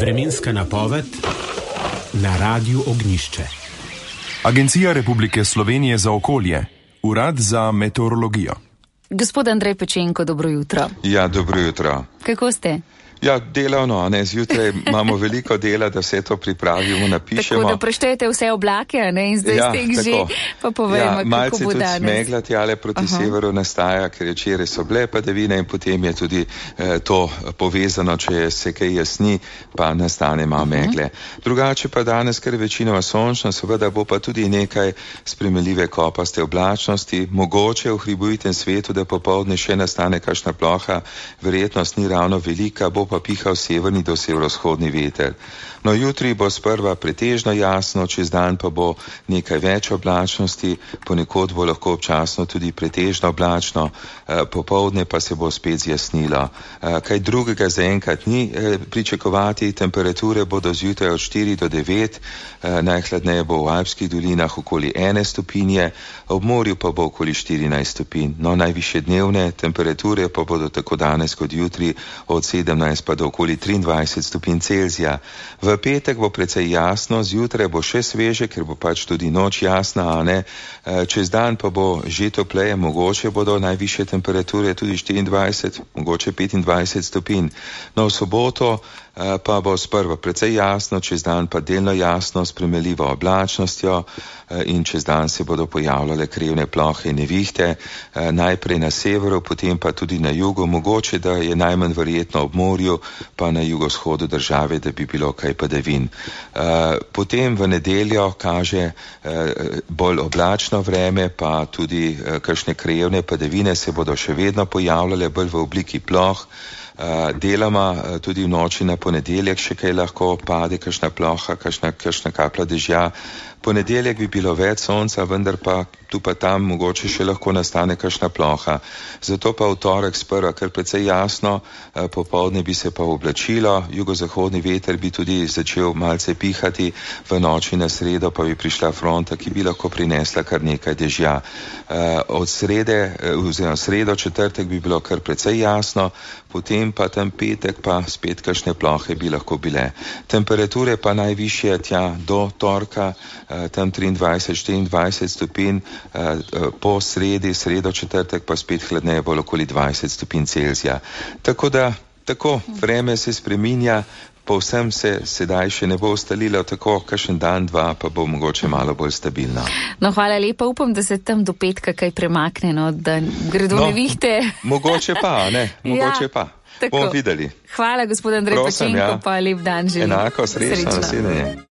Vremenska napoved na Radiu Ognjišče. Agencija Republike Slovenije za okolje, Urad za meteorologijo. Gospod Andrej Pečenko, dobro jutro. Ja, dobro jutro. Kako ste? Ja, delavno, ne, zjutraj imamo veliko dela, da vse to pripravimo, napišemo. Tako da preštejete vse oblake, ne, in zdaj ste jih že, pa povejmo, kako bo danes. Malce tudi smegla tjale proti severu nastaja, ker včeraj so bile padavine in potem je tudi to povezano, če se kaj jasni, pa nastane malo megle. Drugače pa danes, ker je večinoma sončno, seveda bo pa tudi nekaj spremenljive kopaste oblačnosti, mogoče v hribovitem svetu, da popoldne še nastane kakšna ploha, verjetnost ni ravno velika, bo pa pihal severni do severovzhodni veter. No, jutri bo sprva pretežno jasno, čez dan pa bo nekaj več oblačnosti, ponekod bo lahko občasno tudi pretežno oblačno, popoldne pa se bo spet zjasnilo. Kaj drugega zaenkrat ni pričakovati, temperature bodo zjutraj od 4 do 9, najhladneje bo v alpskih dolinah okoli 1 stopinje, ob morju pa bo okoli 14 stopinj. No, najvišje dnevne temperature pa bodo tako danes kot jutri od 17 pa do okoli 23 stopinj Celzija. V petek bo precej jasno, zjutraj bo še sveže, ker bo pač tudi noč jasna, a ne. Čez dan pa bo že topleje, mogoče bodo najvišje temperature tudi 24, mogoče 25 stopinj. No, v soboto pa bo sprva precej jasno, čez dan pa delno jasno s primerljivo oblačnostjo in čez dan se bodo pojavljale krevne plohe in nevihte, najprej na severu, potem pa tudi na jugu, mogoče da je najmanj verjetno ob morju, pa na jugovzhodu države, da bi bilo kaj padavin. Potem v nedeljo kaže bolj oblačno vreme, pa tudi kakšne krajevne padavine se bodo še vedno pojavljale, bolj v obliki ploh. Deloma tudi v noči na ponedeljek še kaj lahko pade, kakšna ploha, kakšna kapla dežja. Ponedeljek bi bilo več sonca, vendar pa tu pa tam mogoče še lahko nastane kakšna ploha. Zato pa v torek sprva kar precej jasno, popoldne bi se pa oblačilo, jugozahodni veter bi tudi začel malce pihati, v noči na sredo pa bi prišla fronta, ki bi lahko prinesla kar nekaj dežja. Od sredo, četrtek bi bilo kar precej jasno, potem pa tam petek pa spet kakšne plohe bi lahko bile. Temperature pa najvišje tja do torka, tam 23-24 stopinj, po sredo, četrtek pa spet hladneje bolj okoli 20 stopinj Celzija. Tako vreme se spreminja, povsem se sedaj še ne bo ustalilo, tako kakšen dan, dva pa bo mogoče malo bolj stabilno. No, hvala lepa, upam, da se tam do petka kaj premakne, no, da gredo nevihte. Mogoče pa, ne, mogoče pa. Bomo videli. Hvala, gospod Andrej Pečenko, pa lep dan želim. Enako, srečno, nasvidenje.